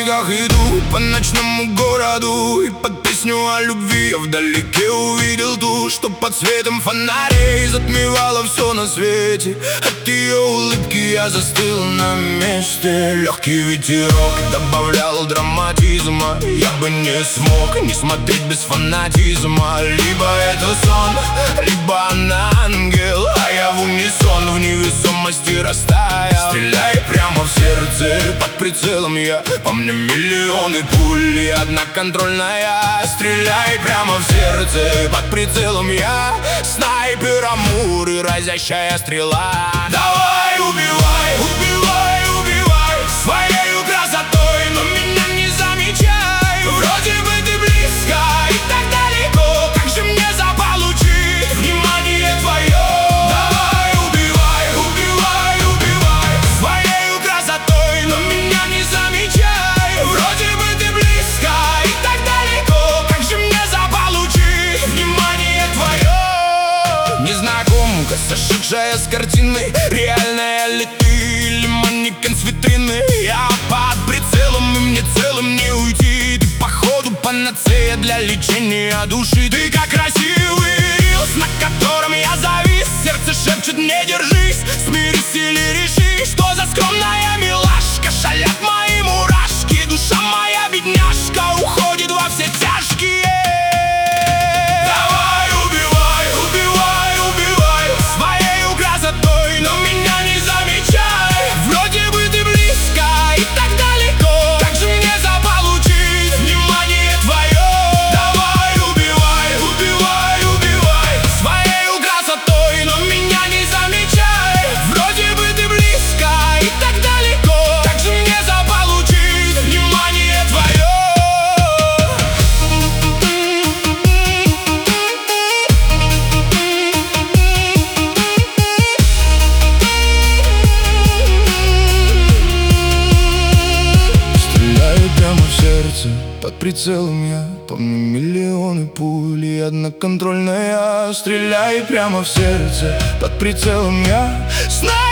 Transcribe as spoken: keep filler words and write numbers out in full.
снегах иду по ночному городу, и под песню о любви я вдалеке увидел ту, что под светом фонарей затмевала все на свете. От ее улыбки я застыл на месте. Легкий ветерок добавлял драматизма. Я бы не смог не смотреть без фанатизма. Либо это сон, либо она ангел, а я в унисон в невесомости растаял. Стреляй прямо в сердце, под прицелом я. По мне миллионы пуль и одна контрольная. Стреляй прямо в сердце, под прицелом я. Снайпер Амур и разящая стрела. Давай, убивай, убивай, убивай своей красотой, но меня не замечай. Вроде бы ты близко и так далеко, как же мне заполучить внимание твое? Давай, убивай, убивай, убивай своей красотой, но меня не замечай. Вроде бы ты близко и так далеко, как же мне заполучить внимание твое? Незнакомка, сошедшая с картины, реальная ли ты или манекен с витрины? Я под прицелом, и мне целым не уйти. Ты походу панацея для лечения души. Ты как красивый рилс, на котором я завис. Сердце шепчет: не держись, смирись или реши. Что за скромная милашка, шалят мои мурашки. Душа моя бедняжка уходит во все тяжкие. Давай, убивай, убивай, убивай своей красотой, но меня не замечай. Вроде бы ты близко и так далеко, как же мне заполучить внимание твое? Давай, убивай, убивай, убивай своей красотой, но меня не замечай. Вроде бы ты близко и так далеко, как же мне заполучить внимание твое? Стреляю прямо в сердце, под прицелом я. Помню миллионы пуль и одна контрольная. Стреляй прямо в сердце, под прицелом я. Знаю,